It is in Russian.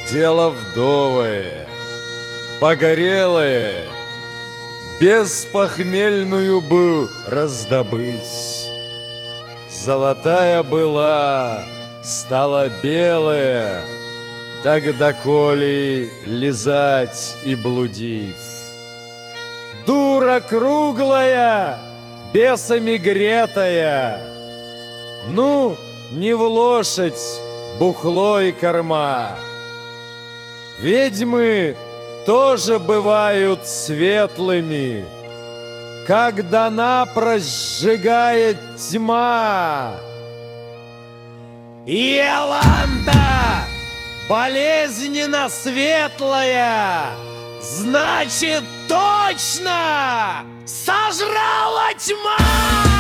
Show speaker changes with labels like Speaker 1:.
Speaker 1: дело вдовое, погорелое, беспохмельную бы раздобыть. Золотая была, стала белая, тогда коли лизать и блудить. Дура круглая, бесами гретая, ну, не в лошадь бухло и корма. Ведьмы тоже бывают светлыми, когда напрочь сжигает тьма. Иоланда болезненно светлая, значит, точно сожрала тьма!